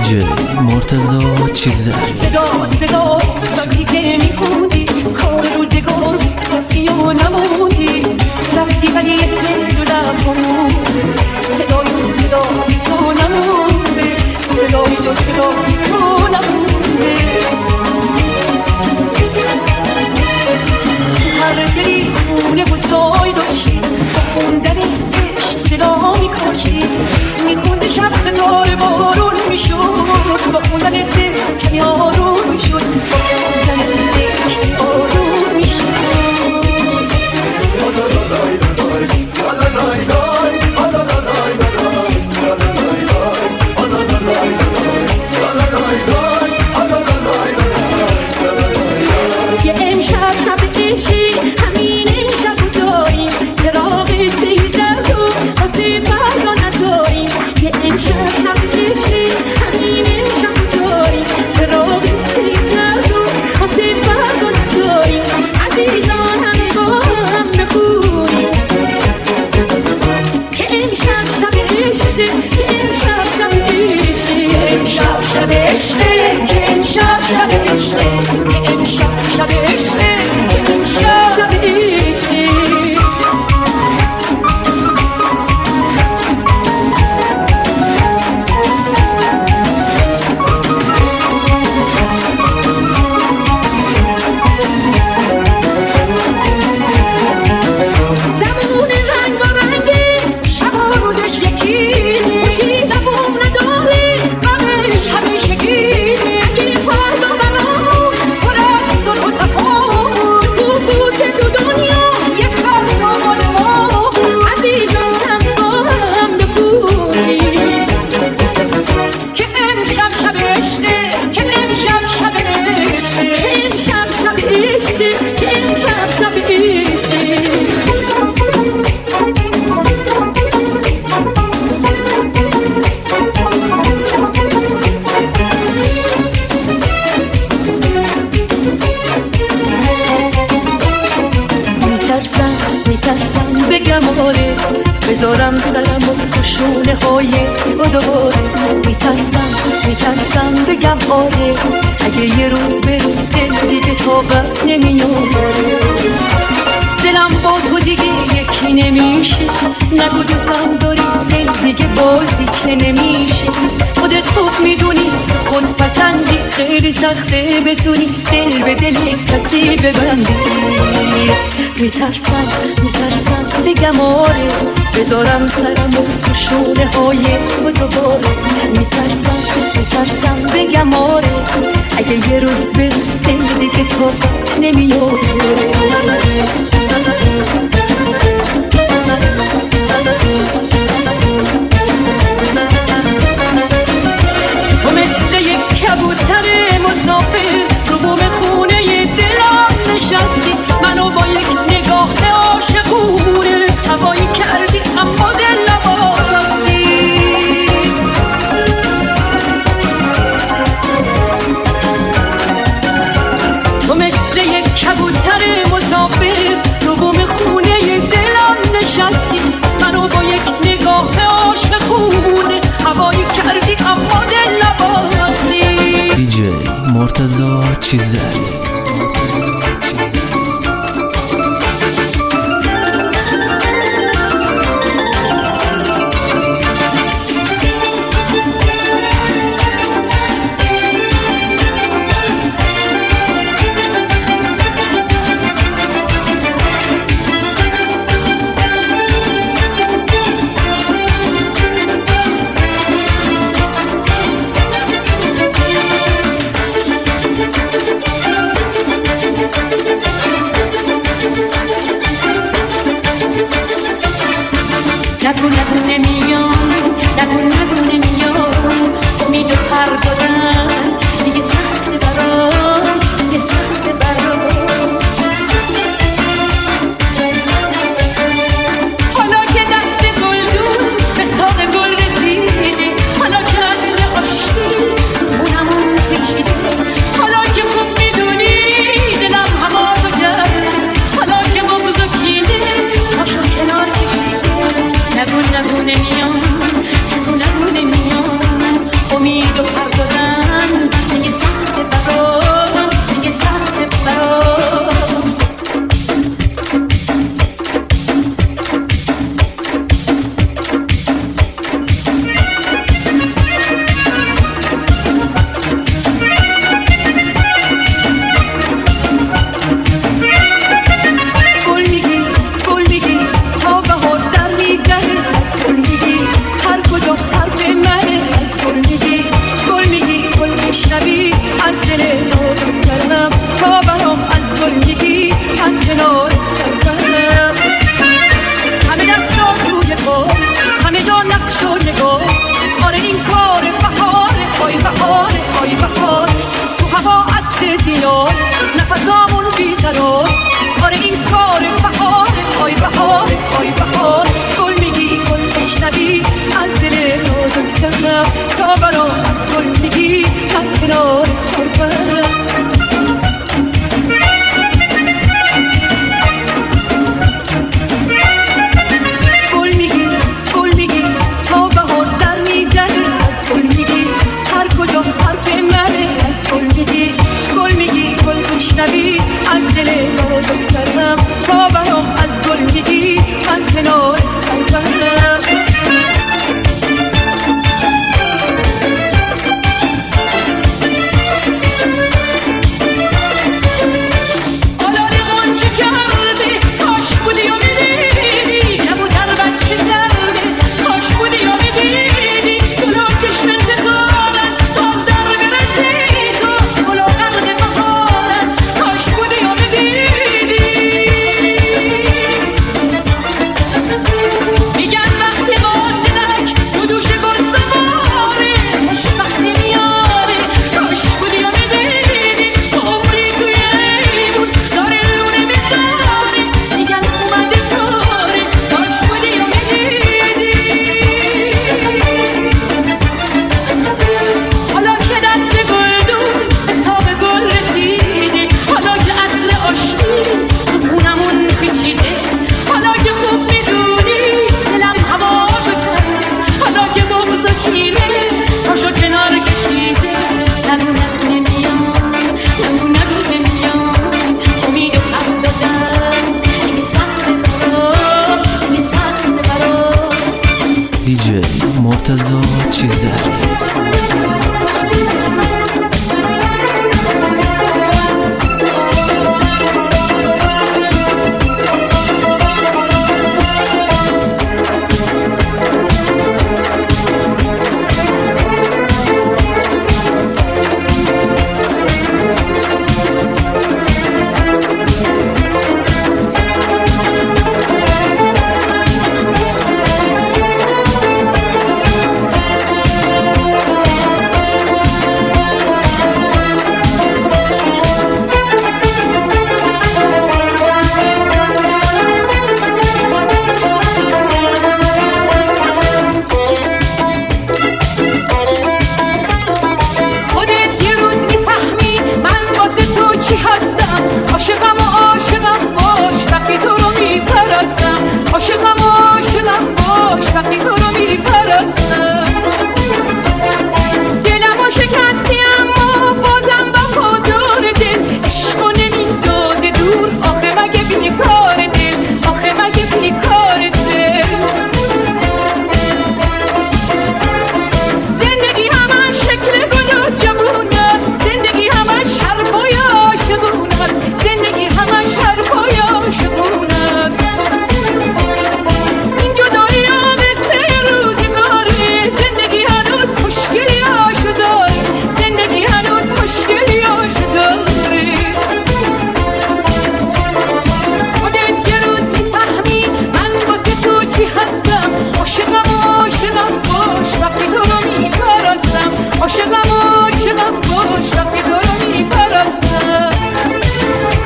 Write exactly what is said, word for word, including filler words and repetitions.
دیجی مرتضی چیزه صدا صدا وقتی که میخوندی کار روزگار رفتی و نموندی رفتی ولی اسم رو نخوند صدای تو صدای تو نمونده صدای تو صدای تو نمونده هر دلی خونه و جای داشتی با خوندن عشق دلا میکاشی میخونده شب ستاره بارون میشد با خوندن دل کمی آروم میشد با خوندن دل کمی آروم میشد یه امشب شب عشقی همین امشب و جایی چراغ سیزده رو واسه فردا نذاری یه امشب شب عشقی همین امشب و جایی چراغ سیزده رو واسه فردا نذاری عزیزان همه با هم بخونی که امشب شب عشقی که امشب شب عشقی امشب شب عشقی که امشب شب عشقی که امشب شب عشقی که امشب شب عشقی زمون رنگ و رنگی شب و روزش یکی خوشی دوام نداری غمش همیشه گیری اگه فردا برامون پر از صلح و تفاهم تو بود تو دنیا یه فردا مال ما عزیزان هم با هم بخونی که امشب شب عشقه که امشب شب عشقه که امشب شب عشقه که امشب شب عشقه میترسم میترسم بگم آره بذارم سرم و شونه های تو دوباره میترسم میترسم بگم آره اگه یه روز بری دل دیگه طاقت نمیاره دلم با تو دیگه یکی نمیشه نگو دوستم داری دل دیگه بازی که نمیشه خودت خوب میدونی خود پسندی خیلی سخته بتونی دل به دل کسی ببندی میترسم میترسم بگم آره بذارم سرم و شونه های تو دوباره میترسم میترسم بگم آره اگه یه روز بری دل دیگه طاقت نمیاره تو مثل یک کبوتر مسافر رو بوم خونه دلم نشستی منو با یک نگاه عاشقونه هوایی کردی اما دل نباستی تو مثل یک کبوتر مسافر رو بوم خونه دلم نشستی منو با یک نگاه عاشقونه هوایی کردی اما دل نباستی دیجی مرتضی چیزه نگو نگو نمیام نگو نگو نمیام امید و پر دادن دیگه سخت برام دیگه سخت برام حالا که دست گلدون به ساق گل رسیده حالا که عطر آشتی خونمون کشیده حالا که خوب میدونی دلم هوا رو کرده حالا که بغض و کینه پاشو کنار کشیده نگو نگو نمیام نگو نگو نمیام امید و پر که رفت تا برام